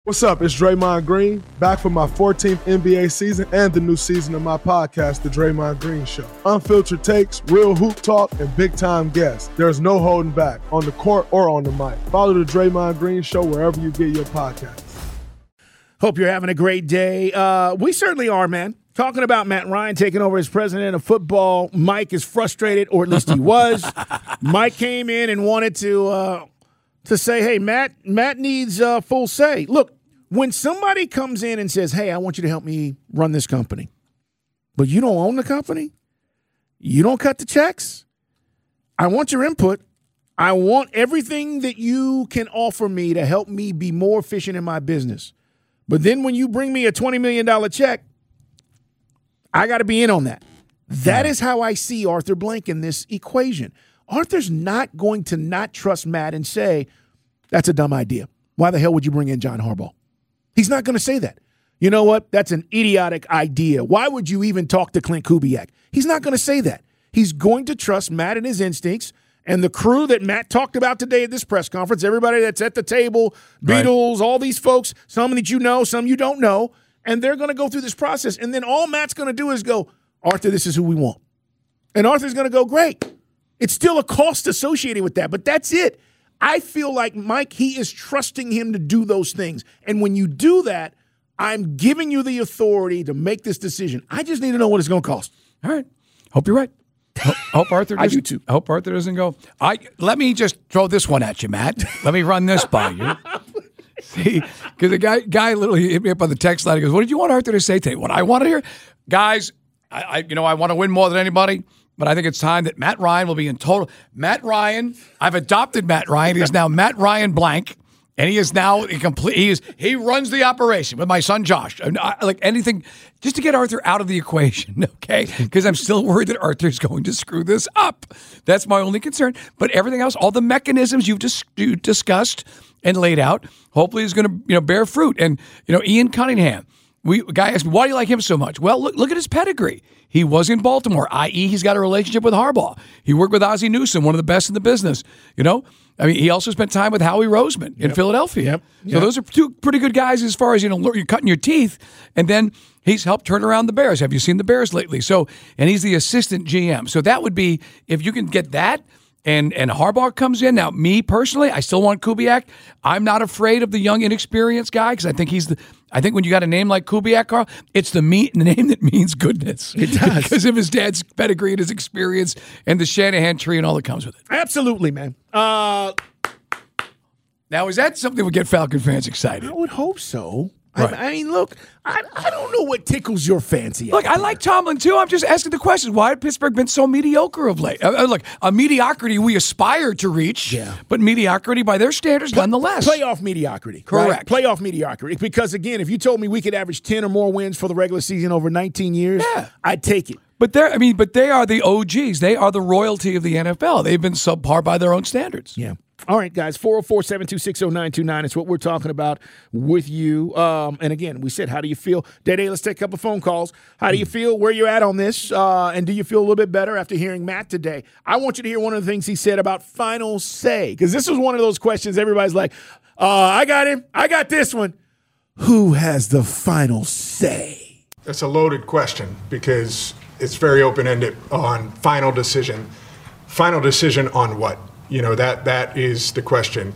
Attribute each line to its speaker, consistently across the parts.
Speaker 1: What's up? It's Draymond Green, back for my 14th NBA season and the new season of my podcast, The Draymond Green Show. Unfiltered takes, real hoop talk, and big-time guests. There's no holding back, on the court or on the mic. Follow The Draymond Green Show wherever you get your podcasts.
Speaker 2: Hope you're having a great day. We certainly are, man. Talking about Matt Ryan taking over as president of football. Mike is frustrated, or at least he was. Mike came in and wanted to say, hey, Matt needs full say. Look, when somebody comes in and says, hey, I want you to help me run this company, but you don't own the company, you don't cut the checks, I want your input. I want everything that you can offer me to help me be more efficient in my business. But then when you bring me a $20 million check, I got to be in on that. That is how I see Arthur Blank in this equation. Arthur's not going to not trust Matt and say, that's a dumb idea. Why the hell would you bring in John Harbaugh? He's not going to say that. You know what? That's an idiotic idea. Why would you even talk to Clint Kubiak? He's not going to say that. He's going to trust Matt and his instincts and the crew that Matt talked about today at this press conference, everybody that's at the table, Beatles, all these folks, some that you know, some you don't know, and they're going to go through this process. And then all Matt's going to do is go, Arthur, this is who we want. And Arthur's going to go, great. It's still a cost associated with that, but that's it. I feel like Mike, he is trusting him to do those things. And when you do that, I'm giving you the authority to make this decision. I just need to know what it's going to cost.
Speaker 3: All right. Hope you're right. Hope Arthur doesn't,
Speaker 2: I do too.
Speaker 3: Hope Arthur doesn't go. Let me just throw this one at you, Matt. Let me run this by you. See, because the guy literally hit me up on the text line. He goes, what did you want Arthur to say today? What I want to hear? Guys, I want to win more than anybody. But I think it's time that Matt Ryan will be in total. Matt Ryan, I've adopted Matt Ryan. He is now Matt Ryan blank, and he is now complete. He runs the operation with my son Josh. Like anything, just to get Arthur out of the equation, okay? Because I'm still worried that Arthur's going to screw this up. That's my only concern. But everything else, all the mechanisms you've discussed and laid out, hopefully is going to bear fruit. And Ian Cunningham. A guy asked me, why do you like him so much? Well, look at his pedigree. He was in Baltimore, i.e. he's got a relationship with Harbaugh. He worked with Ozzie Newsome, one of the best in the business. He also spent time with Howie Roseman in Philadelphia. So those are two pretty good guys as far as, you're cutting your teeth. And then he's helped turn around the Bears. Have you seen the Bears lately? And he's the assistant GM. So that would be, if you can get that, and Harbaugh comes in. Now, me personally, I still want Kubiak. I'm not afraid of the young, inexperienced guy because I think when you got a name like Kubiak, Carl, it's the name that means goodness.
Speaker 2: It does.
Speaker 3: Because of his dad's pedigree and his experience and the Shanahan tree and all that comes with it.
Speaker 2: Absolutely, man.
Speaker 3: Now, is that something that would get Falcon fans excited?
Speaker 2: I would hope so.
Speaker 3: Right.
Speaker 2: I mean, look, I don't know what tickles your fancy.
Speaker 3: Look, I like Tomlin, too. I'm just asking the question. Why has Pittsburgh been so mediocre of late? Look, a mediocrity we aspire to reach, but mediocrity by their standards nonetheless.
Speaker 2: Playoff mediocrity.
Speaker 3: Correct.
Speaker 2: Right? Playoff mediocrity. Because, again, if you told me we could average 10 or more wins for the regular season over 19 years, I'd take it.
Speaker 3: But they are the OGs. They are the royalty of the NFL. They've been subpar by their own standards.
Speaker 2: Yeah. All right, guys, 404-726-0929. It's what we're talking about with you. And again, we said, how do you feel? Day, let's take a couple phone calls. How do you feel? Where you're at on this? And do you feel a little bit better after hearing Matt today? I want you to hear one of the things he said about final say, because this was one of those questions everybody's like, I got him. I got this one. Who has the final say?
Speaker 4: That's a loaded question because it's very open-ended on final decision. Final decision on what? That is the question.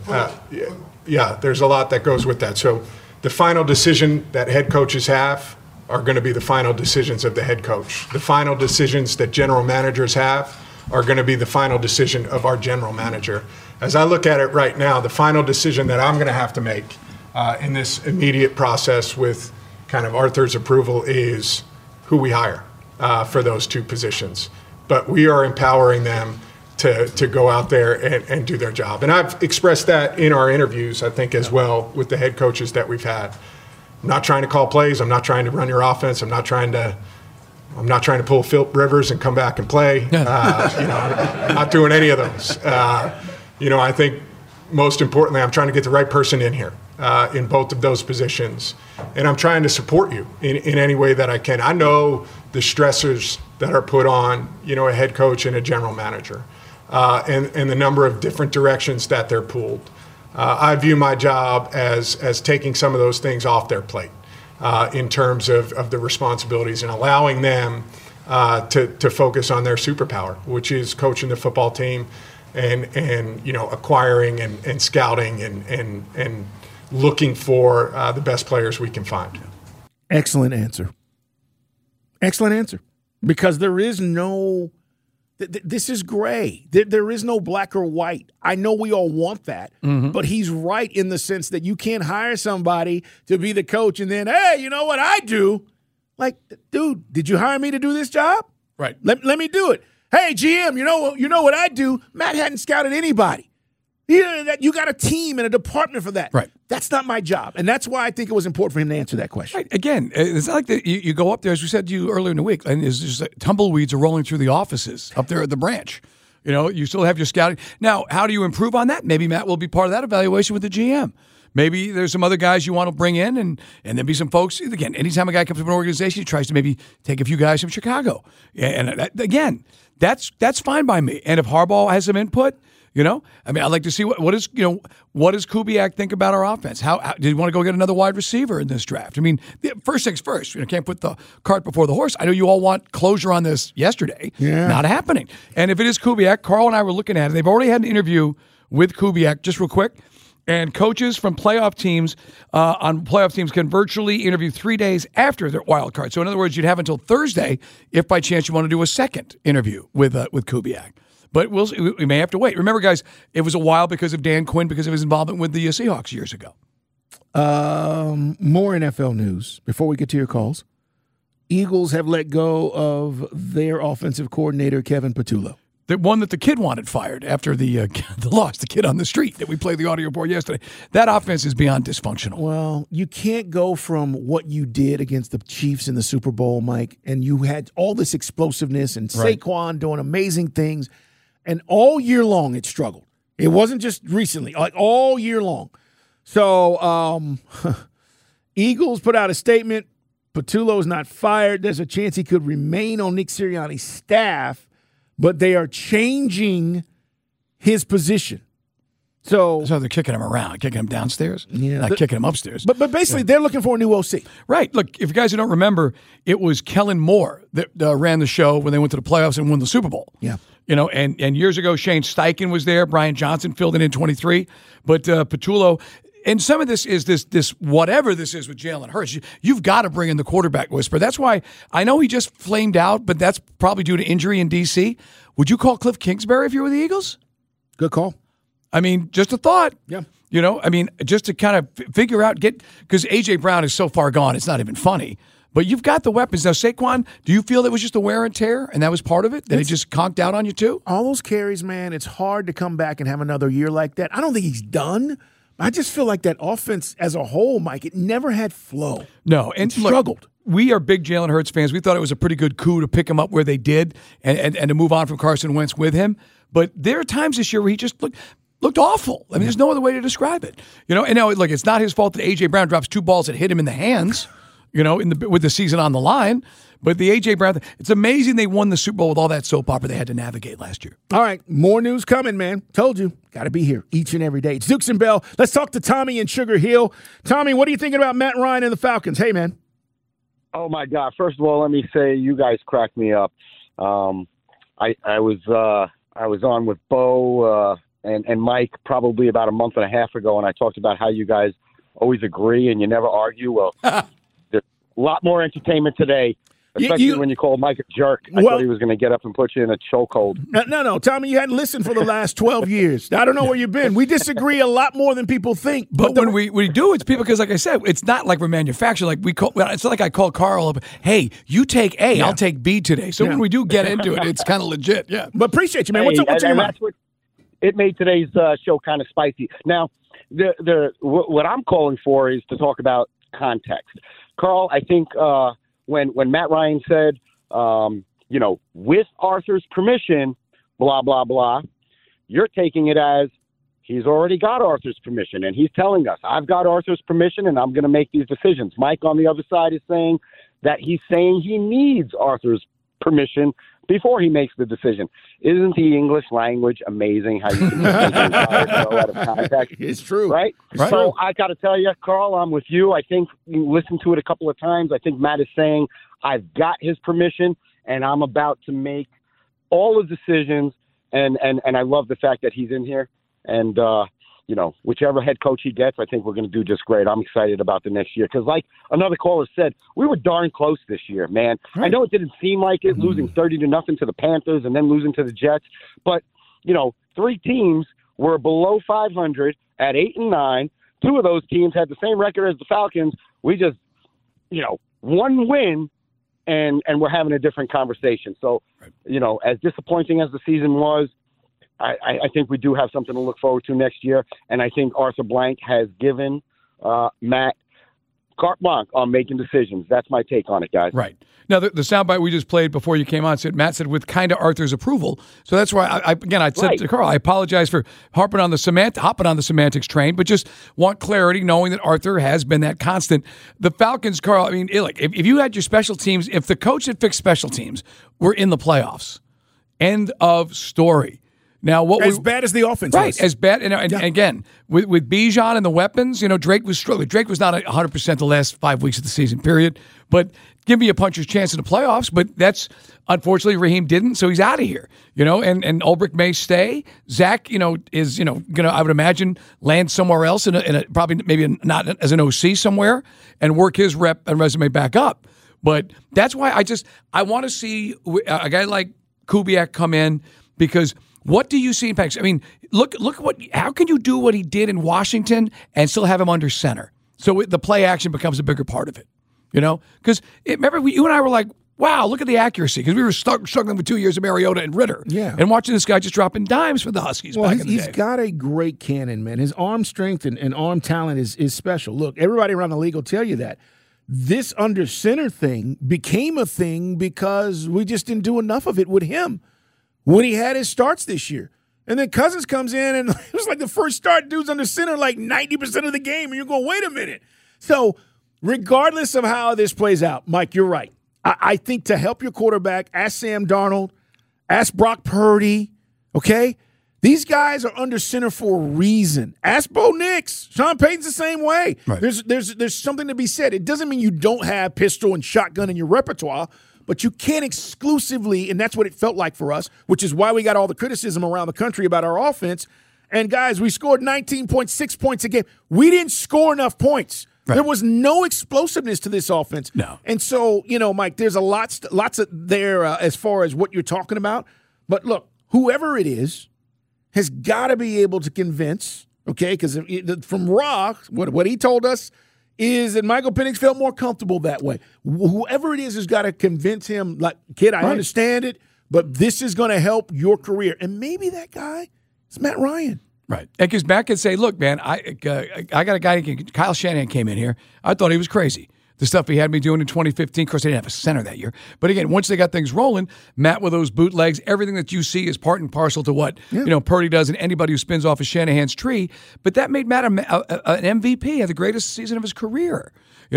Speaker 4: There's a lot that goes with that. So the final decision that head coaches have are going to be the final decisions of the head coach. The final decisions that general managers have are going to be the final decision of our general manager. As I look at it right now, the final decision that I'm going to have to make in this immediate process with kind of Arthur's approval is who we hire for those two positions. But we are empowering them to go out there and do their job. And I've expressed that in our interviews, I think, as well with the head coaches that we've had. I'm not trying to call plays. I'm not trying to run your offense. I'm not trying to pull Philip Rivers and come back and play. I'm not doing any of those. I think most importantly, I'm trying to get the right person in here in both of those positions. And I'm trying to support you in any way that I can. I know the stressors that are put on, a head coach and a general manager. And the number of different directions that they're pulled. I view my job as taking some of those things off their plate in terms of the responsibilities and allowing them to focus on their superpower, which is coaching the football team and acquiring and scouting and looking for the best players we can find.
Speaker 2: Excellent answer. Excellent answer. Because there is no this is gray. There is no black or white. I know we all want that, but he's right in the sense that you can't hire somebody to be the coach and then, hey, you know what I do? Like, dude, did you hire me to do this job?
Speaker 3: Right.
Speaker 2: Let me do it. Hey, GM, you know what I do? Matt hadn't scouted anybody. You got a team and a department for that.
Speaker 3: Right.
Speaker 2: That's not my job. And that's why I think it was important for him to answer that question.
Speaker 3: Right. Again, it's not like you go up there, as we said to you earlier in the week, and it's just like tumbleweeds are rolling through the offices up there at the branch. You still have your scouting. Now, how do you improve on that? Maybe Matt will be part of that evaluation with the GM. Maybe there's some other guys you want to bring in, and then be some folks. Again, anytime a guy comes from an organization, he tries to maybe take a few guys from Chicago. And again, that's fine by me. And if Harbaugh has some input, I'd like to see what does Kubiak think about our offense? How did he want to go get another wide receiver in this draft? I mean, first things first. Can't put the cart before the horse. I know you all want closure on this yesterday.
Speaker 2: Yeah.
Speaker 3: Not happening. And if it is Kubiak, Carl and I were looking at it. They've already had an interview with Kubiak, just real quick. And coaches from playoff teams can virtually interview 3 days after their wild card. So in other words, you'd have until Thursday if by chance you want to do a second interview with Kubiak. But we may have to wait. Remember, guys, it was a while because of Dan Quinn, because of his involvement with the Seahawks years ago.
Speaker 2: More NFL news before we get to your calls. Eagles have let go of their offensive coordinator, Kevin Patullo.
Speaker 3: The one that the kid wanted fired after the loss, the kid on the street that we played the audio for yesterday. That offense is beyond dysfunctional.
Speaker 2: Well, you can't go from what you did against the Chiefs in the Super Bowl, Mike, and you had all this explosiveness and Saquon doing amazing things, and all year long it struggled. It wasn't just recently, like all year long. So Eagles put out a statement. Patullo's not fired. There's a chance he could remain on Nick Sirianni's staff, but they are changing his position. So
Speaker 3: they're kicking him around, kicking him downstairs, not kicking him upstairs.
Speaker 2: But basically, they're looking for a new OC.
Speaker 3: Right. Look, if you guys don't remember, it was Kellen Moore that ran the show when they went to the playoffs and won the Super Bowl.
Speaker 2: Yeah.
Speaker 3: And years ago, Shane Steichen was there. Brian Johnson filled in 23. But Patullo, and some of this is this whatever this is with Jalen Hurts, you've got to bring in the quarterback whisperer. That's why I know he just flamed out, but that's probably due to injury in D.C. Would you call Cliff Kingsbury if you were the Eagles?
Speaker 2: Good call.
Speaker 3: I mean, just a thought.
Speaker 2: Yeah.
Speaker 3: Just to kind of figure out, because A.J. Brown is so far gone, it's not even funny. But you've got the weapons. Now, Saquon, do you feel it was just a wear and tear, and that was part of it? That it just conked out on you too?
Speaker 2: All those carries, man, it's hard to come back and have another year like that. I don't think he's done. I just feel like that offense as a whole, Mike, it never had flow.
Speaker 3: No, and
Speaker 2: it struggled.
Speaker 3: We are big Jalen Hurts fans. We thought it was a pretty good coup to pick him up where they did and to move on from Carson Wentz with him. But there are times this year where he just looked awful. I mean, there's no other way to describe it. And now, look, it's not his fault that A.J. Brown drops 2 balls that hit him in the hands, with the season on the line. But the A.J. Brown, it's amazing they won the Super Bowl with all that soap opera they had to navigate last year.
Speaker 2: All right, more news coming, man. Told you. Got to be here each and every day. It's Dukes and Bell. Let's talk to Tommy in Sugar Hill. Tommy, what are you thinking about Matt Ryan and the Falcons? Hey, man.
Speaker 5: Oh, my God. First of all, let me say you guys cracked me up. I was on with Bo and Mike probably about a month and a half ago, and I talked about how you guys always agree and you never argue. Well, there's a lot more entertainment today. Especially when you call Mike a jerk. I thought he was going to get up and put you in a chokehold.
Speaker 2: No, Tommy, you hadn't listened for the last 12 years. I don't know where you've been. We disagree a lot more than people think.
Speaker 3: But when we do, it's people, because like I said, it's not like we're manufacturing. Like it's not like I call Carl up, hey, you take A, I'll take B today. So when we do get into it, it's kind of legit. Yeah.
Speaker 2: But appreciate you, man. What's up your mind?
Speaker 5: It made today's show kind of spicy. Now, what I'm calling for is to talk about context. Carl, I think when Matt Ryan said, with Arthur's permission, blah, blah, blah, you're taking it as he's already got Arthur's permission, and he's telling us, I've got Arthur's permission, and I'm going to make these decisions. Mike on the other side is saying that he's saying he needs Arthur's permission before he makes the decision. Isn't the English language amazing how you can take an entire show out of context?
Speaker 2: It's true.
Speaker 5: Right? So I got to tell you, Carl, I'm with you. I think you listened to it a couple of times. I think Matt is saying, I've got his permission, and I'm about to make all the decisions. And I love the fact that he's in here. And, whichever head coach he gets, I think we're going to do just great. I'm excited about the next year because, like another caller said, we were darn close this year, man. Right. I know it didn't seem like it, losing 30-0 to the Panthers and then losing to the Jets. But, 3 teams were below 500 at 8-9. 2 of those teams had the same record as the Falcons. We just, one win, and we're having a different conversation. So, as disappointing as the season was, I think we do have something to look forward to next year, and I think Arthur Blank has given Matt carte blanche on making decisions. That's my take on it, guys.
Speaker 3: Right. Now, the soundbite we just played before you came on Matt said with kind of Arthur's approval. So that's why I said to Carl, I apologize for hopping on the semantics train, but just want clarity, knowing that Arthur has been that constant. The Falcons, Carl, I mean, if you had your special teams, if the coach had fixed special teams, we're in the playoffs. End of story. Now,
Speaker 2: as bad as the offense
Speaker 3: right,
Speaker 2: was.
Speaker 3: As bad. And again, with Bijan and the weapons, Drake was struggling. Drake was not 100% the last 5 weeks of the season, period. But give me a puncher's chance in the playoffs. But that's, unfortunately, Raheem didn't, so he's out of here. And Ulbrich may stay. Zach, is, going to, I would imagine, land somewhere else, in a probably maybe not as an OC somewhere, and work his rep and resume back up. But that's why I want to see a guy like Kubiak come in, because what do you see in Packers? I mean, look how can you do what he did in Washington and still have him under center? So the play action becomes a bigger part of it, Because remember, you and I were like, wow, look at the accuracy, because we were struggling with 2 years of Mariota and Ritter.
Speaker 2: Yeah.
Speaker 3: And watching this guy just dropping dimes for the Huskies back in the day.
Speaker 2: He's got a great cannon, man. His arm strength and arm talent is special. Look, everybody around the league will tell you that. This under center thing became a thing because we just didn't do enough of it with him when he had his starts this year. And then Cousins comes in, and it was like the first start, dude's under center like 90% of the game, and you're going, wait a minute. So regardless of how this plays out, Mike, you're right. I think to help your quarterback, ask Sam Darnold, ask Brock Purdy, okay? These guys are under center for a reason. Ask Bo Nix. Sean Payton's the same way.
Speaker 3: Right.
Speaker 2: There's something to be said. It doesn't mean you don't have pistol and shotgun in your repertoire, but you can't exclusively, and that's what it felt like for us, which is why we got all the criticism around the country about our offense. And, guys, we scored 19.6 points a game. We didn't score enough points. Right. There was no explosiveness to this offense.
Speaker 3: No.
Speaker 2: And so, Mike, there's lots of there as far as what you're talking about. But, look, whoever it is has got to be able to convince, okay, because from Ra, what he told us is that Michael Penix felt more comfortable that way. Whoever it is has got to convince him, like, kid, I understand it, but this is going to help your career. And maybe that guy is Matt Ryan.
Speaker 3: Right. Because Matt could say, look, man, I got a guy, Kyle Shanahan came in here. I thought he was crazy. The stuff he had me doing in 2015. Of course, they didn't have a center that year. But again, once they got things rolling, Matt with those bootlegs, everything that you see is part and parcel to what Purdy does and anybody who spins off of Shanahan's tree. But that made Matt an MVP, had the greatest season of his career.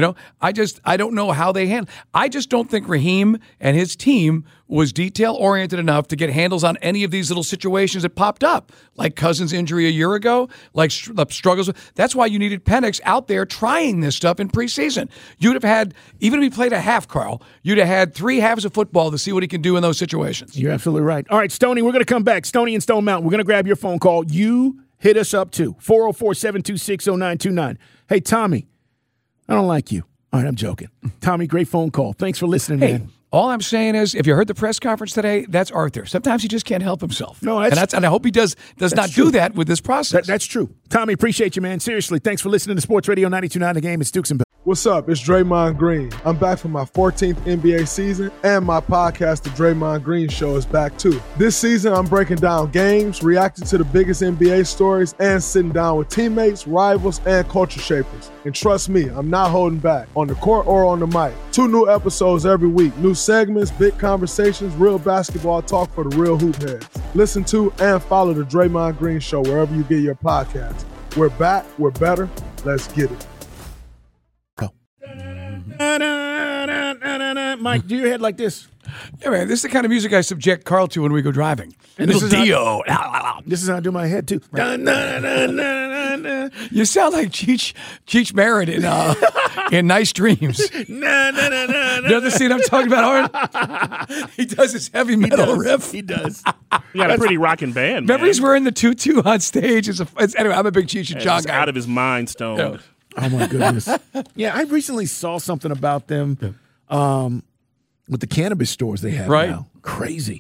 Speaker 3: I don't know how they handle. I just don't think Raheem and his team was detail-oriented enough to get handles on any of these little situations that popped up, like Cousins' injury a year ago, like struggles. That's why you needed Penix out there trying this stuff in preseason. You'd have had, even if he played a half, Carl, you'd have had 3 halves of football to see what he can do in those situations.
Speaker 2: You're absolutely right. All right, Stoney, we're going to come back. Stoney and Stone Mountain, we're going to grab your phone call. You hit us up, too, 404-726-0929. Hey, Tommy, I don't like you. All right, I'm joking. Tommy, great phone call. Thanks for listening, man.
Speaker 3: All I'm saying is, if you heard the press conference today, that's Arthur. Sometimes he just can't help himself.
Speaker 2: No,
Speaker 3: and I hope he does not do that with this process.
Speaker 2: That's true. Tommy, appreciate you, man. Seriously, thanks for listening to Sports Radio 92.9 The Game. It's Dukes and Bill.
Speaker 1: What's up? It's Draymond Green. I'm back for my 14th NBA season, and my podcast, The Draymond Green Show, is back too. This season, I'm breaking down games, reacting to the biggest NBA stories, and sitting down with teammates, rivals, and culture shapers. And trust me, I'm not holding back, on the court or on the mic. 2 new episodes every week. New segments, big conversations, real basketball talk for the real hoop heads. Listen to and follow The Draymond Green Show wherever you get your podcasts. We're back. We're better. Let's get it.
Speaker 2: Mike, do your head like this.
Speaker 3: Yeah, man, this is the kind of music I subject Carl to when we go driving.
Speaker 2: And this is
Speaker 3: Dio.
Speaker 2: This is how I do my head too. Dun, dun, dun, dun, dun, dun.
Speaker 3: You sound like Cheech Marin in Nice Dreams.
Speaker 2: Na, na, na, na,
Speaker 3: You know the scene I'm talking about, Art? He does his heavy metal riff.
Speaker 2: He does.
Speaker 6: You got a pretty rocking band,
Speaker 3: Remember
Speaker 6: man.
Speaker 3: he's wearing the tutu on stage. Anyway, I'm a big Cheech and Chong
Speaker 6: He's
Speaker 3: guy.
Speaker 6: out of his mind, Stone.
Speaker 3: Yeah.
Speaker 2: Oh my goodness. Yeah, I recently saw something about them with the cannabis stores they have
Speaker 3: Right.
Speaker 2: now. Crazy.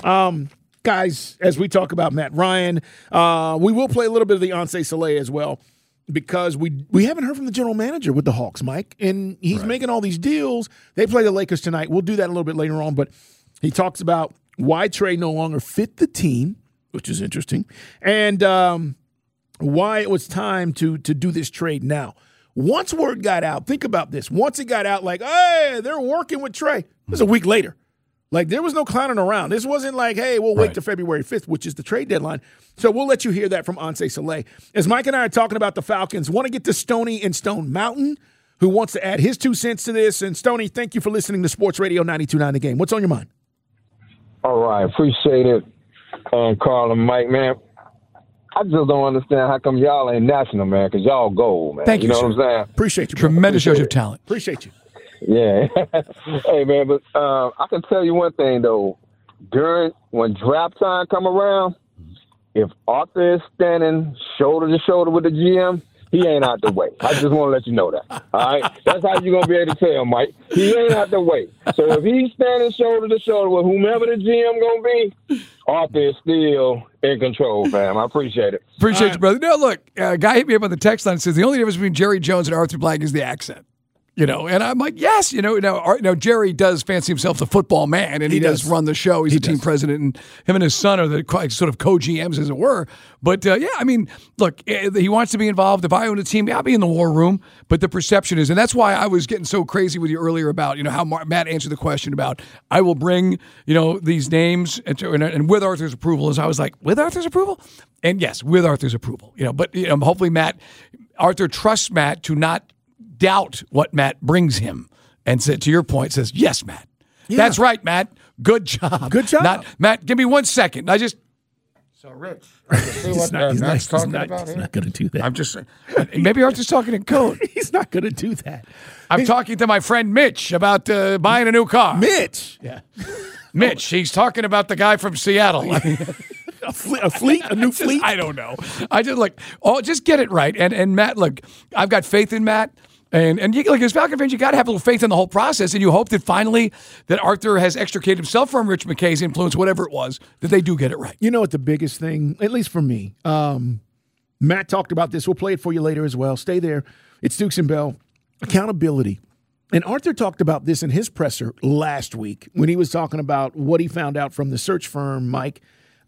Speaker 2: Guys, as we talk about Matt Ryan, we will play a little bit of the Anse Soleil as well, because we haven't heard from the general manager with the Hawks, Mike, and he's making all these deals. They play the Lakers tonight. We'll do that a little bit later on, but he talks about why Trey no longer fit the team, which is interesting, and why it was time to do this trade now. Once word got out, think about this. Once it got out, like, hey, they're working with Trey. It was a week later. Like, there was no clowning around. This wasn't like, hey, we'll wait till February 5th, which is the trade deadline. So we'll let you hear that from Anse Soleil. As Mike and I are talking about the Falcons, want to get to Stoney in Stone Mountain, who wants to add his 2 cents to this. And, Stoney, thank you for listening to Sports Radio 92.9 The Game. What's on your mind?
Speaker 7: All right. Appreciate it, Carl and Mike, man. I just don't understand how come y'all ain't national, man, because y'all gold, man.
Speaker 3: Thank you,
Speaker 7: know
Speaker 3: sir.
Speaker 7: what I'm saying?
Speaker 2: Appreciate you, brother.
Speaker 3: Tremendous shows of talent.
Speaker 2: Appreciate you.
Speaker 7: Yeah. Hey, man, but I can tell you one thing, though. When draft time come around, if Arthur is standing shoulder to shoulder with the GM, he ain't out the way. I just want to let you know that. All right? That's how you're going to be able to tell, Mike. He ain't out the way. So if he's standing shoulder to shoulder with whomever the GM going to be, Arthur is still in control, fam. I appreciate it.
Speaker 3: Appreciate you, brother. No, look, a guy hit me up on the text line and says the only difference between Jerry Jones and Arthur Blank is the accent. You know, and I'm like, yes, now Jerry does fancy himself the football man, and he does run the show. He's the team president, and him and his son are the sort of co-GMs, as it were. But, yeah, I mean, look, he wants to be involved. If I own a team, I'll be in the war room. But the perception is, and that's why I was getting so crazy with you earlier about, how Matt answered the question about, I will bring, these names, and with Arthur's approval, as I was like, with Arthur's approval? And yes, with Arthur's approval. But hopefully Arthur trusts Matt to not doubt what Matt brings him, and to your point, says, yes, Matt. Yeah. That's right, Matt. Good job.
Speaker 2: Good job.
Speaker 3: Matt, give me 1 second.
Speaker 7: So, Rich,
Speaker 2: He's not going to do that.
Speaker 3: I'm just saying. Maybe Arthur's talking in code.
Speaker 2: He's not going to do that.
Speaker 3: I'm talking to my friend Mitch about buying a new car.
Speaker 2: Mitch. Yeah.
Speaker 3: Mitch, he's talking about the guy from Seattle.
Speaker 2: A fleet? A new fleet?
Speaker 3: I don't know. I just just get it right. And Matt, look, I've got faith in Matt. And you, as Falcon fans, you got to have a little faith in the whole process, and you hope that finally that Arthur has extricated himself from Rich McKay's influence, whatever it was, that they do get it right.
Speaker 2: You know what the biggest thing, at least for me, Matt talked about this. We'll play it for you later as well. Stay there. It's Dukes and Bell. Accountability. And Arthur talked about this in his presser last week when he was talking about what he found out from the search firm, Mike,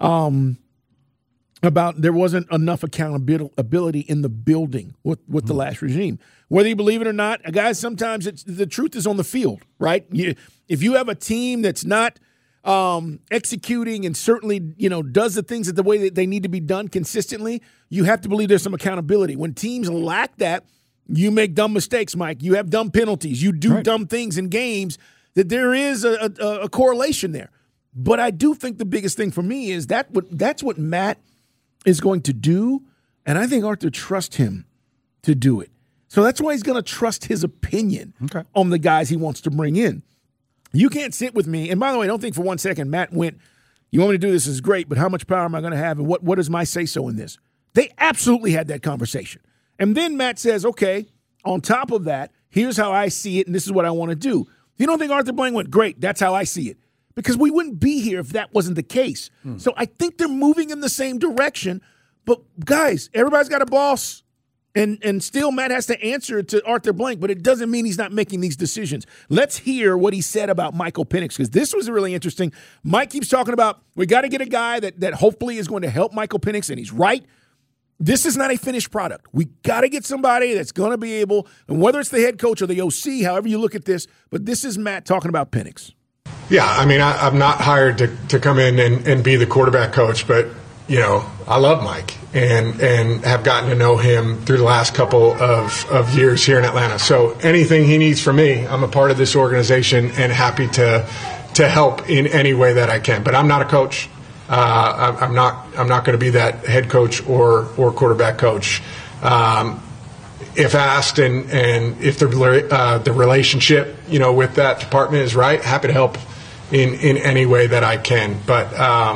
Speaker 2: about there wasn't enough accountability in the building with the last regime. Whether you believe it or not, guys, sometimes the truth is on the field, right? If you have a team that's not executing and certainly, does the things the way that they need to be done consistently, you have to believe there's some accountability. When teams lack that, you make dumb mistakes, Mike. You have dumb penalties. You do dumb things in games, that there is a correlation there. But I do think the biggest thing for me is that's what Matt is going to do, and I think Arthur trusts him to do it. So that's why he's going to trust his opinion on the guys he wants to bring in. You can't sit with me. And by the way, don't think for 1 second Matt went, you want me to do this is great, but how much power am I going to have, and what is my say-so in this? They absolutely had that conversation. And then Matt says, okay, on top of that, here's how I see it, and this is what I want to do. You don't think Arthur Blank went, great, that's how I see it. Because we wouldn't be here if that wasn't the case. So I think they're moving in the same direction. But, guys, everybody's got a boss. And still Matt has to answer to Arthur Blank, but it doesn't mean he's not making these decisions. Let's hear what he said about Michael Penix, because this was really interesting. Mike keeps talking about we got to get a guy that hopefully is going to help Michael Penix, and he's right. This is not a finished product. We got to get somebody that's going to be able, and whether it's the head coach or the OC, however you look at this, but this is Matt talking about Penix.
Speaker 4: Yeah, I mean, I'm not hired to come in and be the quarterback coach, but, I love Mike and have gotten to know him through the last couple of years here in Atlanta. So anything he needs from me, I'm a part of this organization and happy to to help in any way that I can. But I'm not a coach. I'm not going to be that head coach or quarterback coach. If asked and if the relationship, with that department is right, happy to help in any way that I can. But,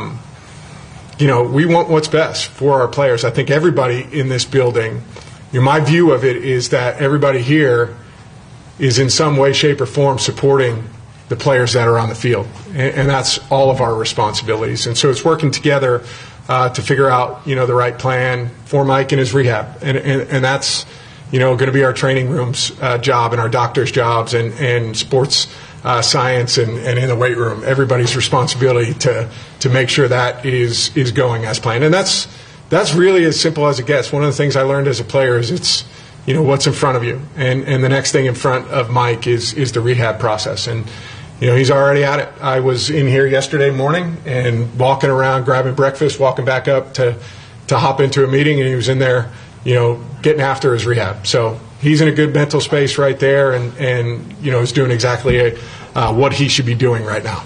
Speaker 4: we want what's best for our players. I think everybody in this building, my view of it is that everybody here is in some way, shape, or form supporting the players that are on the field. And that's all of our responsibilities. And so it's working together to figure out, the right plan for Mike and his rehab. And that's, going to be our training room's job and our doctor's jobs and sports science and in the weight room. Everybody's responsibility to make sure that is going as planned. And that's really as simple as it gets. One of the things I learned as a player is it's, what's in front of you. And the next thing in front of Mike is the rehab process. And, he's already at it. I was in here yesterday morning and walking around, grabbing breakfast, walking back up to hop into a meeting, and he was in there, getting after his rehab. So he's in a good mental space right there and is doing exactly what he should be doing right now.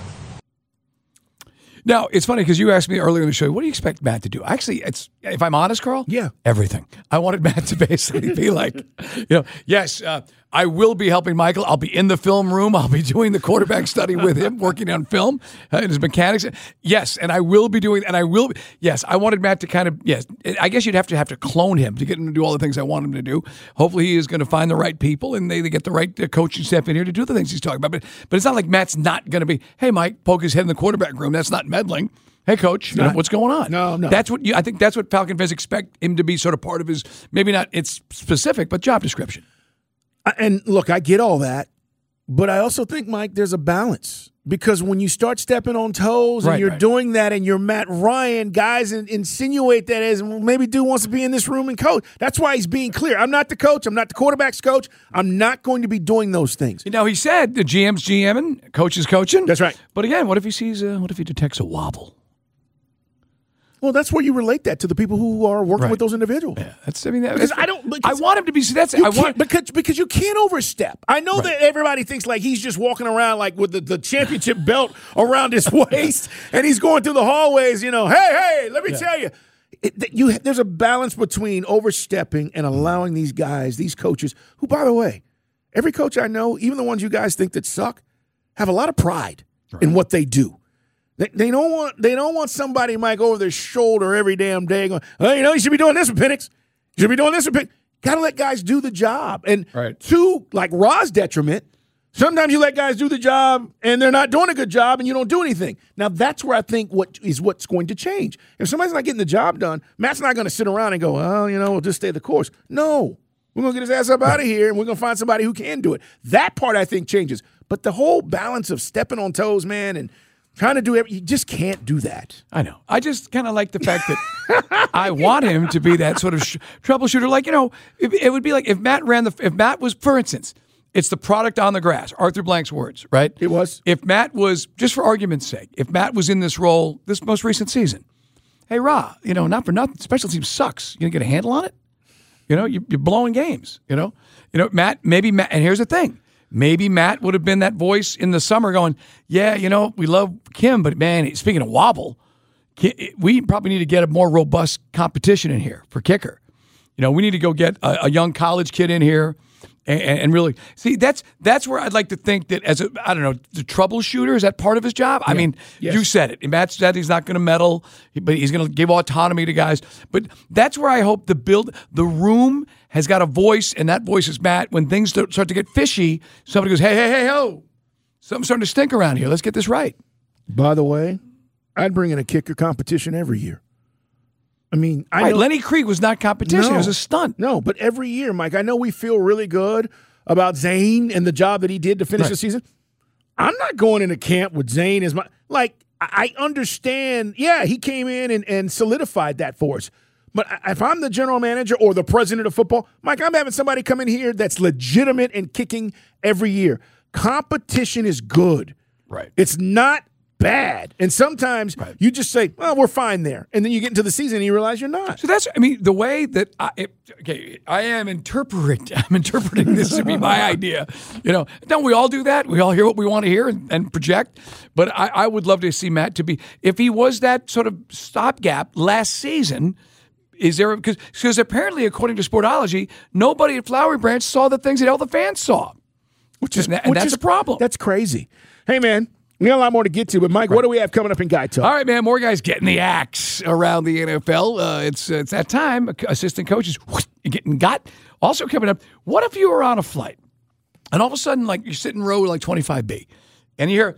Speaker 3: Now, it's funny because you asked me earlier in the show, what do you expect Matt to do? Actually, if I'm honest, Carl, everything. I wanted Matt to basically be like, yes, I will be helping Michael. I'll be in the film room. I'll be doing the quarterback study with him, working on film and his mechanics. Yes, and I will be doing, yes, I wanted Matt to kind of, I guess you'd have to clone him to get him to do all the things I want him to do. Hopefully he is going to find the right people and they get the right coaching staff in here to do the things he's talking about. But it's not like Matt's not going to be, hey, Mike, poke his head in the quarterback room. That's not meddling. Hey, coach, what's going on?
Speaker 2: No.
Speaker 3: I think that's what Falcon fans expect him to be sort of part of his, maybe not it's specific, but job description.
Speaker 2: And look, I get all that, but I also think, Mike, there's a balance. Because when you start stepping on toes and you're doing that and you're Matt Ryan, guys insinuate that as maybe dude wants to be in this room and coach. That's why he's being clear. I'm not the coach. I'm not the quarterback's coach. I'm not going to be doing those things.
Speaker 3: Now, he said the GM's GMing, coach is coaching.
Speaker 2: That's right.
Speaker 3: But again, what if he detects a wobble?
Speaker 2: Well, that's where you relate that to the people who are working with those individuals.
Speaker 3: Yeah,
Speaker 2: I
Speaker 3: want him to be.
Speaker 2: Because you can't overstep. I know that everybody thinks like he's just walking around like with the championship belt around his waist, and he's going through the hallways. Hey, let me tell you, there's a balance between overstepping and allowing these guys, these coaches, who, by the way, every coach I know, even the ones you guys think that suck, have a lot of pride in what they do. They don't want somebody, Mike, over their shoulder every damn day going, oh, you should be doing this with Penix. You should be doing this with Penix. Got to let guys do the job. And to, like Ra's detriment, sometimes you let guys do the job and they're not doing a good job and you don't do anything. Now, that's where I think what's going to change. If somebody's not getting the job done, Matt's not going to sit around and go, we'll just stay the course. No. We're going to get his ass up out of here and we're going to find somebody who can do it. That part, I think, changes. But the whole balance of stepping on toes, man, and trying to do everything, you just can't do that.
Speaker 3: I know. I just kind of like the fact that I want him to be that sort of troubleshooter. Like, it would be like if Matt was, for instance, it's the product on the grass, Arthur Blank's words, right?
Speaker 2: It was.
Speaker 3: If Matt was, just for argument's sake, if Matt was in this role this most recent season, hey, Ra, not for nothing, special team sucks. You gonna get a handle on it? You're blowing games, Matt, and here's the thing. Maybe Matt would have been that voice in the summer going, we love Kim, but man, speaking of wobble, we probably need to get a more robust competition in here for kicker. We need to go get a young college kid in here and really see. That's where I'd like to think that the troubleshooter, is that part of his job? I mean, you said it. Matt said he's not going to meddle, but he's going to give autonomy to guys. But that's where I hope the room has got a voice, and that voice is Matt. When things start to get fishy, somebody goes, hey, ho, something's starting to stink around here. Let's get this right.
Speaker 2: By the way, I'd bring in a kicker competition every year. I mean, I know
Speaker 3: Lenny Creek was not competition. It was a stunt.
Speaker 2: No, but every year, Mike, I know we feel really good about Zane and the job that he did to finish the season. I'm not going into camp with Zane as I understand, he came in and solidified that for us. But if I'm the general manager or the president of football, Mike, I'm having somebody come in here that's legitimate and kicking every year. Competition is good.
Speaker 3: Right.
Speaker 2: It's not bad. And sometimes you just say, well, we're fine there. And then you get into the season and you realize you're not.
Speaker 3: So the way that I am interpreting this to be my idea. Don't we all do that? We all hear what we want to hear and project. But I would love to see Matt to be, if he was that sort of stopgap last season, is there, because apparently, according to Sportology, nobody at Flowery Branch saw the things that all the fans saw. That's a problem.
Speaker 2: That's crazy. Hey, man. We got a lot more to get to, but Mike, what do we have coming up in Guy Talk?
Speaker 3: All right, man, more guys getting the axe around the NFL. It's that time. Assistant coaches getting got. Also coming up, what if you were on a flight and all of a sudden, like, you're sitting in row like 25B, and you hear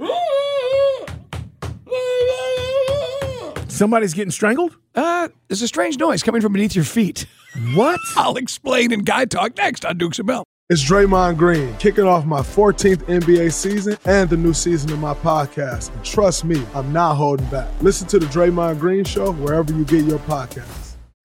Speaker 2: somebody's getting strangled?
Speaker 3: There's a strange noise coming from beneath your feet.
Speaker 2: What?
Speaker 3: I'll explain in Guy Talk next on Dukes and Bell.
Speaker 1: It's Draymond Green, kicking off my 14th NBA season and the new season of my podcast. And trust me, I'm not holding back. Listen to The Draymond Green Show wherever you get your podcasts.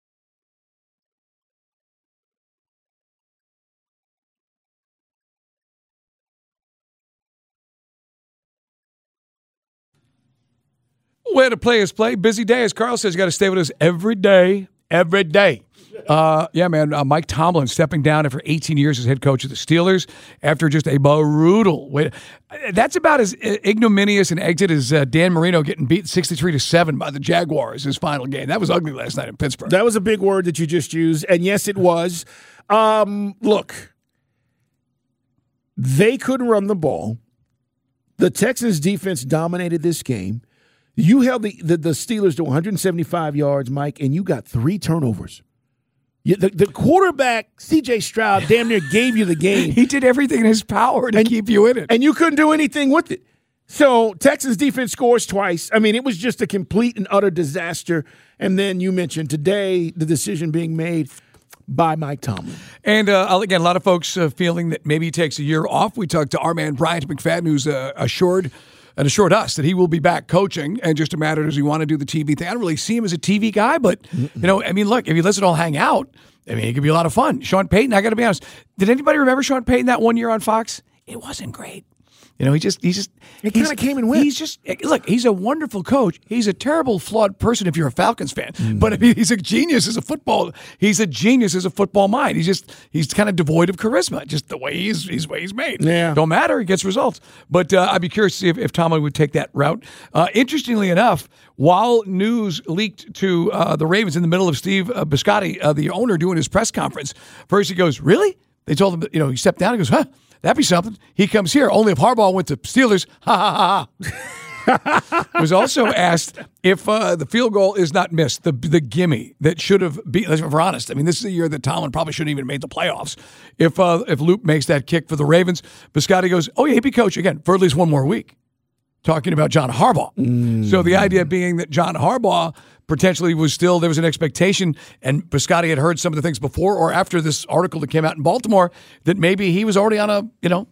Speaker 3: Where to play is play. Busy day, as Carl says, you got to stay with us every day. Every day. Mike Tomlin stepping down after 18 years as head coach of the Steelers after just a brutal way. That's about as ignominious an exit as Dan Marino getting beat 63-7 by the Jaguars his final game. That was ugly last night in Pittsburgh.
Speaker 2: That was a big word that you just used, and yes, it was. Look, they couldn't run the ball. The Texans' defense dominated this game. You held the Steelers to 175 yards, Mike, and you got 3 turnovers. The quarterback, C.J. Stroud, damn near gave you the game.
Speaker 3: He did everything in his power to keep you in it.
Speaker 2: And you couldn't do anything with it. So Texas defense scores twice. I mean, it was just a complete and utter disaster. And then you mentioned today the decision being made by Mike Tomlin. And
Speaker 3: again, a lot of folks feeling that maybe he takes a year off. We talked to our man Bryant McFadden, who's assured us that he will be back coaching, and just a matter does he want to do the TV thing. I don't really see him as a TV guy, but, look, if you listen all hang out, it could be a lot of fun. Sean Payton, I got to be honest, did anybody remember Sean Payton that one year on Fox? It wasn't great. He kind of came and went. He's a wonderful coach. He's a terrible, flawed person if you're a Falcons fan. But he's a genius as a football. He's a genius as a football mind. He's kind of devoid of charisma. Just the way he's made.
Speaker 2: Yeah.
Speaker 3: Don't matter. He gets results. But I'd be curious to see if Tomlin would take that route. Interestingly enough, while news leaked to the Ravens in the middle of Steve Biscotti, the owner, doing his press conference, first he goes, "Really?" They told him, he stepped down. He goes, "Huh? That'd be something." He comes here. Only if Harbaugh went to Steelers. Ha, ha, ha. Was also asked if the field goal is not missed, the gimme that should have been, if we're honest, this is a year that Tomlin probably shouldn't even made the playoffs. If Luke makes that kick for the Ravens, Biscotti goes, "Oh, yeah, he'd be coach again for at least one more week." Talking about John Harbaugh. So the idea being that John Harbaugh potentially there was an expectation, and Biscotti had heard some of the things before or after this article that came out in Baltimore, that maybe he was already on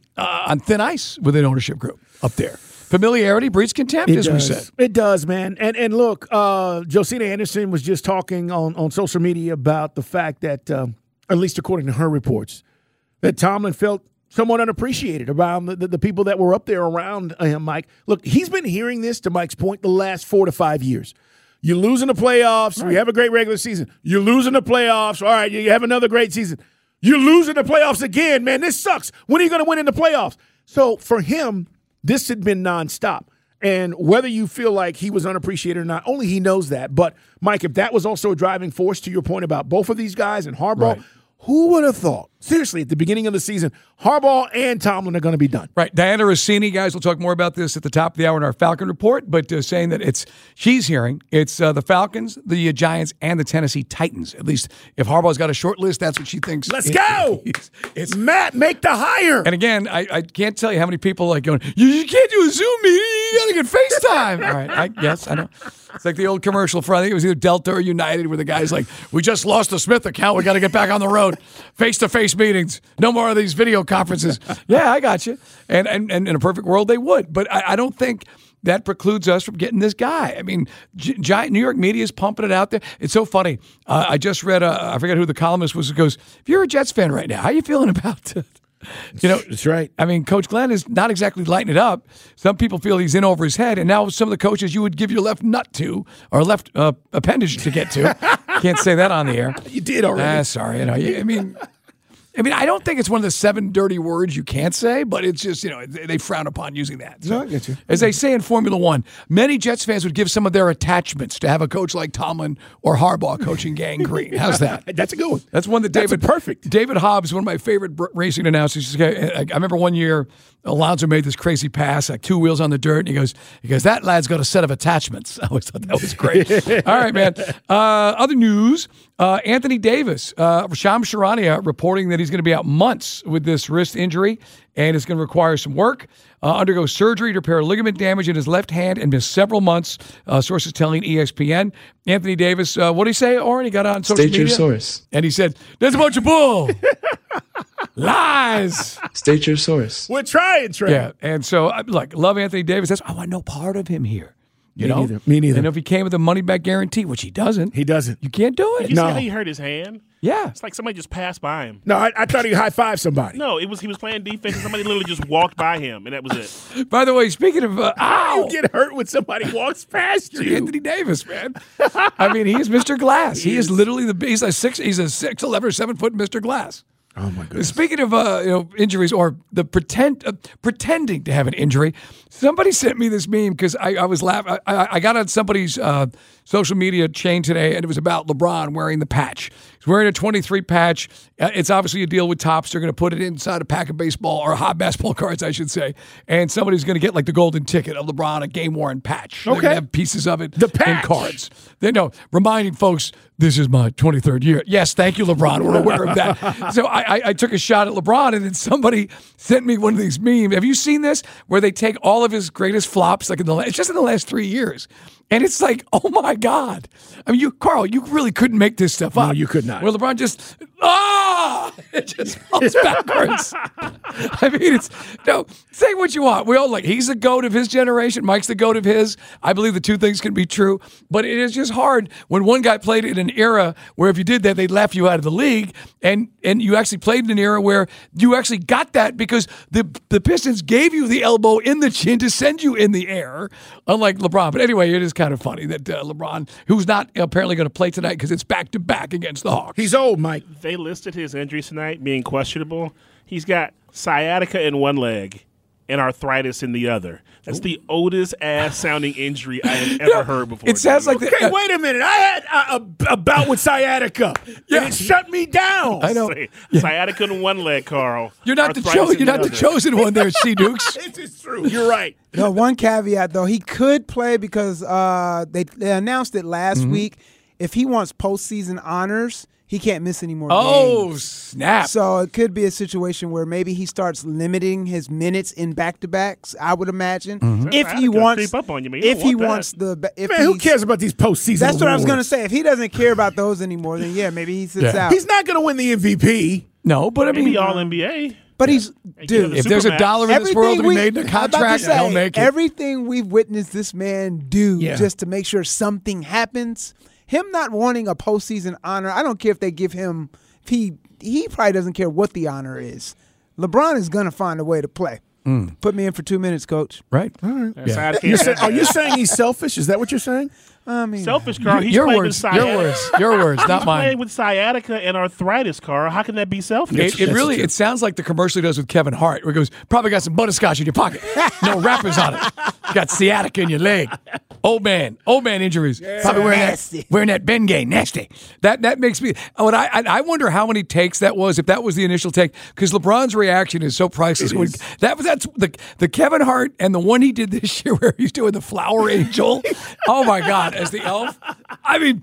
Speaker 3: on thin ice with an ownership group up there. Familiarity breeds contempt, as we said.
Speaker 2: It does, man. And look, Josina Anderson was just talking on social media about the fact that, at least according to her reports, that Tomlin felt somewhat unappreciated around the people that were up there around him, Mike. Look, he's been hearing this, to Mike's point, the last 4 to 5 years. You lose in the playoffs. Right. You have a great regular season. You lose in the playoffs. All right, you have another great season. You lose in the playoffs again. Man, this sucks. When are you going to win in the playoffs? So for him, this had been nonstop. And whether you feel like he was unappreciated or not, only he knows that. But, Mike, if that was also a driving force to your point about both of these guys and Harbaugh, who would have thought, seriously, at the beginning of the season, Harbaugh and Tomlin are going to be done?
Speaker 3: Right. Diana Rossini, guys, we'll talk more about this at the top of the hour in our Falcon Report, but saying that she's hearing it's the Falcons, the Giants, and the Tennessee Titans. At least if Harbaugh's got a short list, that's what she thinks.
Speaker 2: Let's go! It's Matt, make the hire!
Speaker 3: And again, I can't tell you how many people are going, you can't do a Zoom meeting, you got to get FaceTime. All right, I know. It's like the old commercial for, I think it was either Delta or United, where the guy's like, we just lost the Smith account. We got to get back on the road. Face-to-face meetings. No more of these video conferences. Yeah, I got you. And in a perfect world, they would. But I don't think that precludes us from getting this guy. Giant New York media is pumping it out there. It's so funny. I just read, I forget who the columnist was, who goes, if you're a Jets fan right now, how are you feeling about You know,
Speaker 2: That's right.
Speaker 3: I mean, Coach Glenn is not exactly lighting it up. Some people feel he's in over his head, and now some of the coaches you would give your left nut to or left appendage to get to. Can't say that on the air.
Speaker 2: You did already.
Speaker 3: Sorry. I mean, I don't think it's one of the 7 dirty words you can't say, but it's just, they frown upon using that. So,
Speaker 2: No, I get you.
Speaker 3: As they say in Formula One, many Jets fans would give some of their attachments to have a coach like Tomlin or Harbaugh coaching Gang Green. How's that?
Speaker 2: That's a good one.
Speaker 3: That's one that
Speaker 2: That's perfect.
Speaker 3: David Hobbs, one of my favorite racing announcers. I remember one year Alonso made this crazy pass, like 2 wheels on the dirt, and he goes, that lad's got a set of attachments. I always thought that was great. All right, man. Other news, Anthony Davis, Shams Charania reporting that he's going to be out months with this wrist injury, and it's going to require some work. Undergo surgery to repair ligament damage in his left hand and miss several months, sources telling ESPN. Anthony Davis, what did he say, Oren? He got on social media?
Speaker 8: State your source.
Speaker 3: And he said, there's a bunch of bull. Lies.
Speaker 8: State your source.
Speaker 2: We're trying, Trey.
Speaker 3: Yeah, and so, love Anthony Davis. I want no part of him here. You know?
Speaker 2: Me neither.
Speaker 3: And if he came with a money-back guarantee, which he doesn't.
Speaker 2: He doesn't.
Speaker 3: You can't do it.
Speaker 6: You
Speaker 2: No.
Speaker 6: see how he hurt his hand?
Speaker 3: Yeah.
Speaker 6: It's like somebody just passed by him.
Speaker 2: No, I thought he high-fived somebody.
Speaker 6: No, he was playing defense and somebody literally just walked by him, and that was it.
Speaker 3: By the way, speaking of,
Speaker 2: You get hurt when somebody walks past you.
Speaker 3: Anthony Davis, man. I mean, he's Mr. Glass. He is literally he's a 6'11" or 7 foot Mr. Glass.
Speaker 2: Oh my goodness.
Speaker 3: Speaking of injuries or the pretending to have an injury, somebody sent me this meme because I was laughing. I got on somebody's social media chain today, and it was about LeBron wearing the patch. He's wearing a 23 patch. It's obviously a deal with Topps. They're going to put it inside a pack of baseball or hot basketball cards, I should say. And somebody's going to get like the golden ticket of LeBron, a game-worn patch. They're going to have pieces of it
Speaker 2: The patch.
Speaker 3: in cards. They know, reminding folks, this is my 23rd year. Yes, thank you, LeBron. We're aware of that. So I took a shot at LeBron, and then somebody sent me one of these memes. Have you seen this? Where they take all of his greatest flops, like it's just in the last 3 years. And it's like, oh my God. I mean, Carl, you really couldn't make this stuff up.
Speaker 2: No, you could not.
Speaker 3: Where LeBron just, it just falls backwards. I mean, say what you want. We all he's the GOAT of his generation. Mike's the GOAT of his. I believe the two things can be true. But it is just hard when one guy played in an era where if you did that, they'd laugh you out of the league. And you actually played in an era where you actually got that because the Pistons gave you the elbow in the chin to send you in the air, unlike LeBron. But anyway, it is kind of funny that LeBron, who's not apparently going to play tonight because it's back-to-back against the Hawks.
Speaker 2: He's old, Mike.
Speaker 6: They listed his injuries tonight being questionable. He's got sciatica in one leg and arthritis in the other. That's the oldest ass sounding injury I have ever heard before.
Speaker 3: It sounds like
Speaker 2: Okay, wait a minute. I had a bout with sciatica, and it shut me down.
Speaker 3: I know.
Speaker 6: Sciatica in one leg, Carl.
Speaker 3: You're not the
Speaker 6: Arthritis in other.
Speaker 3: chosen one there, C. Dukes.
Speaker 2: This is true. You're right.
Speaker 9: No, one caveat though, he could play because they announced it last week. If he wants postseason honors, he can't miss any more games.
Speaker 3: Snap.
Speaker 9: So it could be a situation where maybe he starts limiting his minutes in back-to-backs, I would imagine. If he
Speaker 6: Sciatica
Speaker 9: wants
Speaker 6: creep up on you, man. You
Speaker 9: if
Speaker 6: don't
Speaker 9: he
Speaker 6: want
Speaker 9: wants the if
Speaker 2: Man, who
Speaker 9: he's-
Speaker 2: cares about these postseason
Speaker 9: That's what I was going to
Speaker 2: awards?
Speaker 9: say. If he doesn't care about those anymore, then yeah, maybe he sits out.
Speaker 2: He's not going to win the MVP.
Speaker 3: No, but I mean,
Speaker 6: Maybe all NBA.
Speaker 9: But he's dude.
Speaker 3: if there's a dollar in this world to be made in a
Speaker 9: I'm about to
Speaker 3: contract,
Speaker 9: say,
Speaker 3: he'll make it.
Speaker 9: everything we've witnessed this man do
Speaker 2: Yeah.
Speaker 9: just to make sure something happens. Him not wanting a postseason honor, I don't care if they give him. He probably doesn't care what the honor is. LeBron is gonna find a way to play. Put me in for 2 minutes, coach.
Speaker 3: Right?
Speaker 2: Are you saying he's selfish? Is that what you're saying?
Speaker 9: I mean,
Speaker 6: Selfish, Carl. He's
Speaker 3: Your
Speaker 6: playing
Speaker 3: words,
Speaker 6: with sciatica.
Speaker 3: your words, not
Speaker 6: He's
Speaker 3: mine.
Speaker 6: playing with sciatica and arthritis, Carl. How can that be selfish?
Speaker 3: It sounds like the commercial he does with Kevin Hart, where he goes, probably got some butterscotch in your pocket. No wrappers on it. Got sciatica in your leg. Old man injuries. Probably wearing that Bengay, nasty. That makes me. I wonder how many takes that was, if that was the initial take, because LeBron's reaction is so priceless. That's the Kevin Hart and the one he did this year where he's doing the flower angel. Oh my God, as the elf. I mean,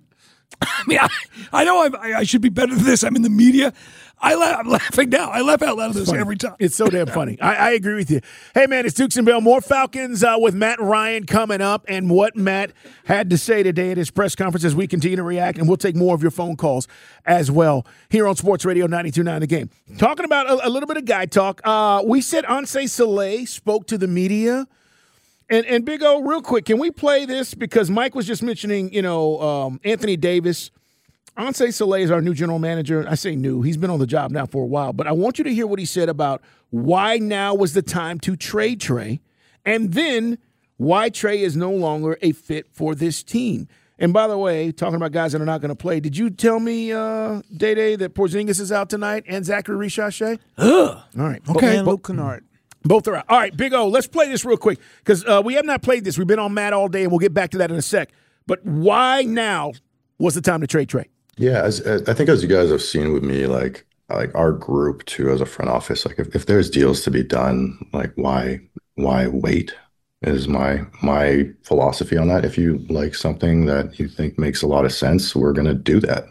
Speaker 3: I know I should be better than this. I'm in the media. I'm laughing now. I laugh out loud at this every time.
Speaker 2: It's so damn funny. I agree with you. Hey, man, it's Dukes and Bell. More Falcons with Matt Ryan coming up and what Matt had to say today at his press conference as we continue to react. And we'll take more of your phone calls as well here on Sports Radio 92.9 The Game. Talking about a little bit of guy talk. We said Anseh Soleil spoke to the media. And Big O, real quick, can we play this? Because Mike was just mentioning, Anthony Davis Ansel Soleil is our new general manager. I say new. He's been on the job now for a while. But I want you to hear what he said about why now was the time to trade Trae, and then why Trae is no longer a fit for this team. And by the way, talking about guys that are not going to play, did you tell me, Day-Day, that Porzingis is out tonight and Zachary Richache?
Speaker 3: Ugh.
Speaker 2: All right.
Speaker 9: Okay. And Luke Kennard.
Speaker 2: Both are out. All right, Big O, let's play this real quick because we have not played this. We've been on Matt all day, and we'll get back to that in a sec. But why now was the time to trade Trae?
Speaker 8: Yeah, I think as you guys have seen with me, like our group too, as a front office, like if there's deals to be done, like why wait is my philosophy on that. If you like something that you think makes a lot of sense, we're gonna do that.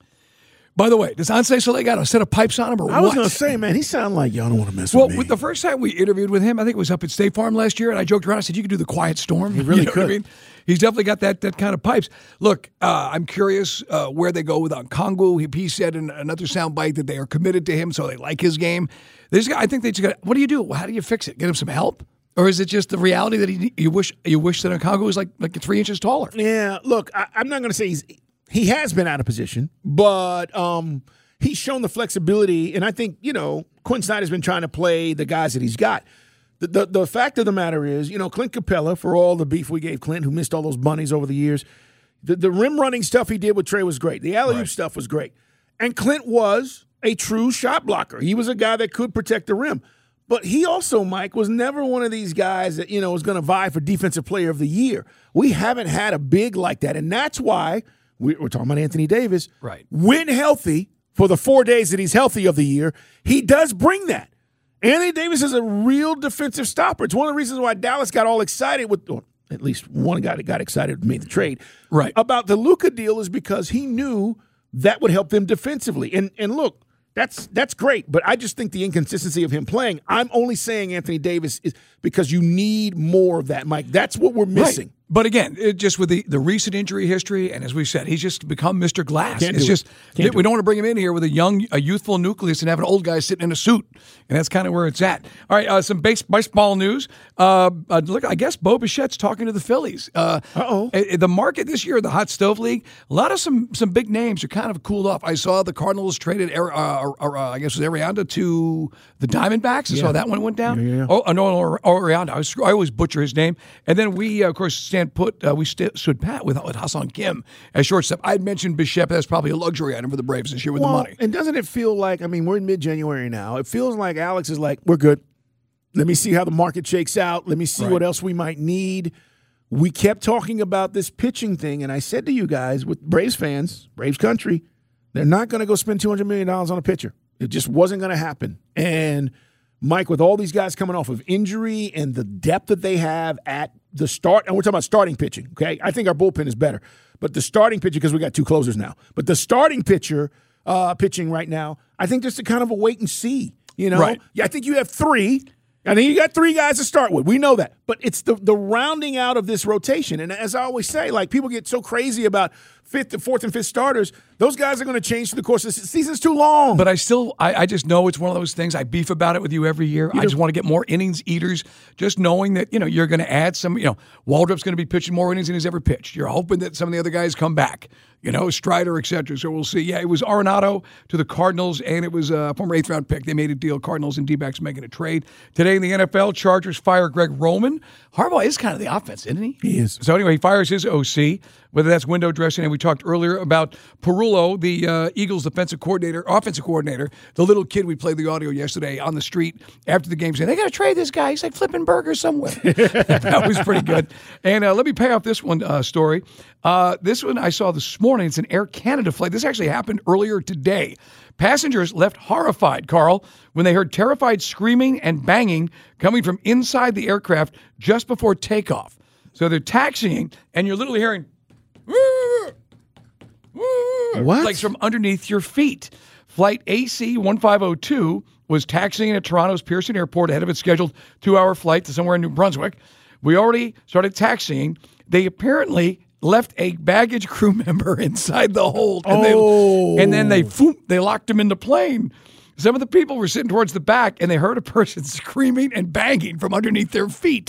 Speaker 3: By the way, does Ansel Soleil got a set of pipes on him or what?
Speaker 2: I was going to say, man, he sounded like y'all don't want to mess
Speaker 3: Well,
Speaker 2: with me.
Speaker 3: the first time we interviewed with him, I think it was up at State Farm last year, and I joked around. I said, you could do the Quiet Storm.
Speaker 2: He really
Speaker 3: You know
Speaker 2: could.
Speaker 3: what I mean? He's definitely got that kind of pipes. Look, I'm curious where they go with Okongwu. He said in another soundbite that they are committed to him, so they like his game. This guy, I think they just got. What do you do? How do you fix it? Get him some help? Or is it just the reality that you wish that Okongwu was like 3 inches taller?
Speaker 2: Yeah, look, I'm not going to say he has been out of position, but he's shown the flexibility, and I think, Quinn Snyder's been trying to play the guys that he's got. The fact of the matter is, Clint Capella, for all the beef we gave Clint, who missed all those bunnies over the years, the rim running stuff he did with Trae was great. The alley-oop stuff was great. And Clint was a true shot blocker. He was a guy that could protect the rim. But he also, Mike, was never one of these guys that, was going to vie for Defensive Player of the Year. We haven't had a big like that, and that's why we're talking about Anthony Davis.
Speaker 3: Right.
Speaker 2: When healthy, for the 4 days that he's healthy of the year, he does bring that. Anthony Davis is a real defensive stopper. It's one of the reasons why Dallas got all excited or at least one guy that got excited made the trade.
Speaker 3: Right.
Speaker 2: About the Luka deal is because he knew that would help them defensively. And look, that's great, but I just think the inconsistency of him playing, I'm only saying Anthony Davis is because you need more of that, Mike. That's what we're missing.
Speaker 3: Right. But again, just with the recent injury history, and as we said, he's just become Mr. Glass. We don't want to bring him in here with a youthful nucleus and have an old guy sitting in a suit, and that's kind of where it's at. All right, some baseball news. Look, I guess Bo Bichette's talking to the Phillies. The market this year, the Hot Stove League, a lot of some big names are kind of cooled off. I saw the Cardinals traded, I guess it was Arianda to the Diamondbacks. I saw that one went down.
Speaker 2: Yeah.
Speaker 3: Oh, no, Arianda. I always butcher his name. And then we, of course, stood pat with Hassan Kim as shortstop. I'd mentioned Bichette. That's probably a luxury item for the Braves this year with the money.
Speaker 2: And doesn't it feel like, we're in mid-January now. It feels like Alex is like, we're good. Let me see how the market shakes out. Let me see what else we might need. We kept talking about this pitching thing, and I said to you guys, with Braves fans, Braves country, they're not going to go spend $200 million on a pitcher. It just wasn't going to happen. And Mike, with all these guys coming off of injury and the depth that they have at the start, and we're talking about starting pitching, okay? I think our bullpen is better. But the starting pitcher, because we got two closers now, but the starting pitcher pitching right now, I think just a kind of a wait and see,
Speaker 3: Right.
Speaker 2: Yeah, I think you have three. I think you got three guys to start with. We know that. But it's the rounding out of this rotation. And as I always say, like, people get so crazy about fourth and fifth starters. Those guys are going to change through the course of the season. It's too long.
Speaker 3: But I just know it's one of those things. I beef about it with you every year. I just want to get more innings eaters, just knowing that, you're going to add some, Waldrop's going to be pitching more innings than he's ever pitched. You're hoping that some of the other guys come back, Strider, et cetera. So we'll see. Yeah, it was Arenado to the Cardinals, and it was a former 8th-round pick. They made a deal. Cardinals and D-backs making a trade. Today in the NFL, Chargers fire Greg Roman. Harbaugh is kind of the offense, isn't he?
Speaker 2: He is.
Speaker 3: So anyway, he fires his OC, whether that's window dressing, and we talked earlier about Perullo, the Eagles offensive coordinator, the little kid we played the audio yesterday on the street after the game saying, they got to trade this guy. He's like flipping burgers somewhere. That was pretty good. And let me pay off this one story. This one I saw this morning. It's an Air Canada flight. This actually happened earlier today. Passengers left horrified, Carl, when they heard terrified screaming and banging coming from inside the aircraft just before takeoff. So they're taxiing, and you're literally hearing,
Speaker 2: what?
Speaker 3: Like from underneath your feet. Flight AC 1502 was taxiing at Toronto's Pearson Airport ahead of its scheduled 2-hour flight to somewhere in New Brunswick. We already started taxiing. They apparently left a baggage crew member inside the hold. And then they locked him in the plane. Some of the people were sitting towards the back, and they heard a person screaming and banging from underneath their feet.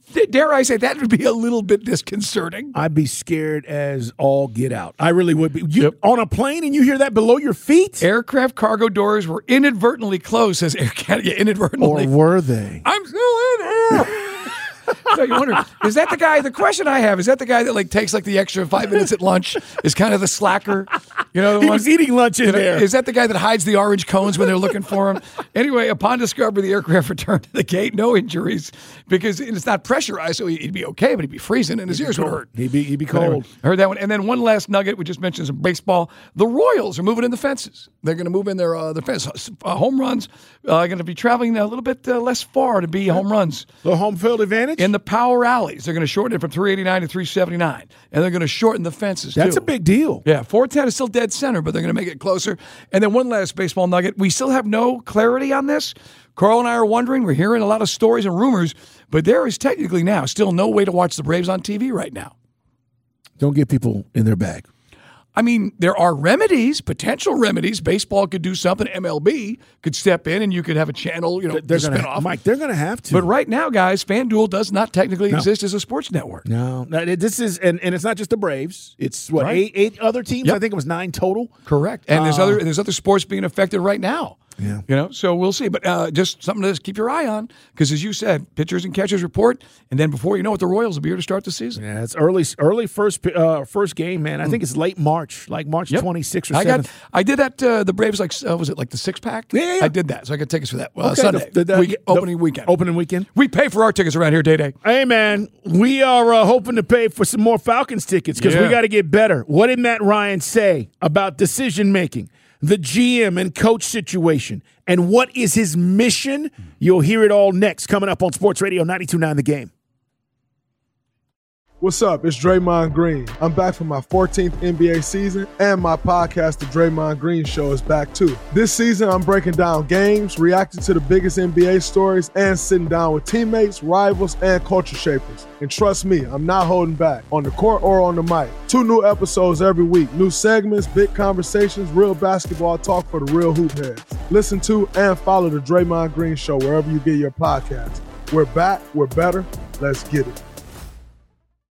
Speaker 3: Dare I say that would be a little bit disconcerting.
Speaker 2: I'd be scared as all get out. I really would be. On a plane and you hear that below your feet?
Speaker 3: Aircraft cargo doors were inadvertently closed, says Air Canada. Inadvertently.
Speaker 2: Or were they?
Speaker 3: I'm still in here. So you wonder, is that the guy? The question I have is that the guy that takes the extra 5 minutes at lunch? Is kind of the slacker,
Speaker 2: He was eating lunch in there.
Speaker 3: Is that the guy that hides the orange cones when they're looking for him? Anyway, upon discovery, the aircraft returned to the gate, no injuries because it's not pressurized, so he'd be okay, but he'd be freezing and his ears would hurt.
Speaker 2: He'd be cold.
Speaker 3: Anyway, I heard that one. And then one last nugget. We just mentioned some baseball. The Royals are moving in the fences. They're going to move in their fence. Home runs are going to be traveling a little bit less far to be home runs.
Speaker 2: The home field advantage?
Speaker 3: In the power alleys. They're going to shorten it from 389 to 379. And they're going to shorten the fences,
Speaker 2: That's
Speaker 3: too.
Speaker 2: a big deal.
Speaker 3: Yeah, 410 is still dead center, but they're going to make it closer. And then one last baseball nugget. We still have no clarity on this. Carl and I are wondering. We're hearing a lot of stories and rumors, but there is technically now still no way to watch the Braves on TV right now.
Speaker 2: Don't get people in their bag.
Speaker 3: I mean, there are remedies, potential remedies. Baseball could do something. MLB could step in, and you could have a channel,
Speaker 2: they're
Speaker 3: spin off.
Speaker 2: Mike, they're going to have to.
Speaker 3: But right now, guys, FanDuel does not technically exist as a sports network.
Speaker 2: No, this is, and it's not just the Braves. It's what eight other teams.
Speaker 3: Yep.
Speaker 2: I think it was 9 total.
Speaker 3: Correct. And there's other sports being affected right now.
Speaker 2: Yeah.
Speaker 3: So we'll see. But just something to keep your eye on because, as you said, pitchers and catchers report, and then before you know it, the Royals will be here to start the season.
Speaker 2: Yeah, it's early first game, man. I think it's late March, like March 26th or 7th.
Speaker 3: I did that. The Braves, was it like the 6-pack?
Speaker 2: Yeah.
Speaker 3: I did that, so I got tickets for that.
Speaker 2: Okay,
Speaker 3: Sunday, opening weekend.
Speaker 2: Opening weekend.
Speaker 3: We pay for our tickets around here, Day.
Speaker 2: Hey, man, we are hoping to pay for some more Falcons tickets because we got to get better. What did Matt Ryan say about decision making, the GM and coach situation, and what is his mission? You'll hear it all next, coming up on Sports Radio 92.9 The Game.
Speaker 1: What's up? It's Draymond Green. I'm back for my 14th NBA season, and my podcast, The Draymond Green Show, is back too. This season, I'm breaking down games, reacting to the biggest NBA stories, and sitting down with teammates, rivals, and culture shapers. And trust me, I'm not holding back, on the court or on the mic. 2 new episodes every week, new segments, big conversations, real basketball talk for the real hoop heads. Listen to and follow The Draymond Green Show wherever you get your podcasts. We're back, we're better, let's get it.